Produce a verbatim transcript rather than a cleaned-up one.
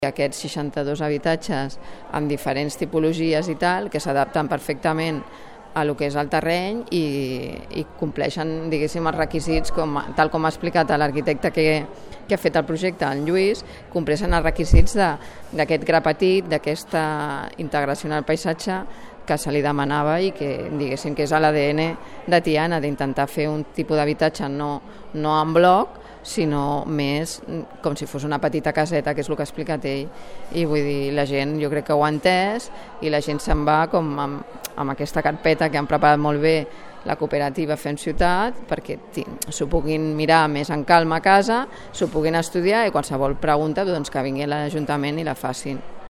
Aquests seixanta-dos habitatges amb diferents tipologies i tal, que s'adapten perfectament a lo que és el terreny i, i compleixen, diguéssim, els requisits, com, tal com ha explicat l'arquitecte que, que ha fet el projecte, en Lluís, compleixen els requisits d'aquest gra petit, d'aquesta integració en el paisatge que se li demanava i que, diguéssim, que és a l'A D N de Tiana, d'intentar fer un tipus d'habitatge no, no en bloc, sinó més com si fos una petita caseta, que és el que ha explicat ell. I vull dir, la gent jo crec que ho ha entès i la gent se'n va com amb, amb aquesta carpeta que han preparat molt bé la cooperativa Fem Ciutat perquè s'ho puguin mirar més en calma a casa, s'ho puguin estudiar i qualsevol pregunta doncs, que vingui a l'Ajuntament i la facin.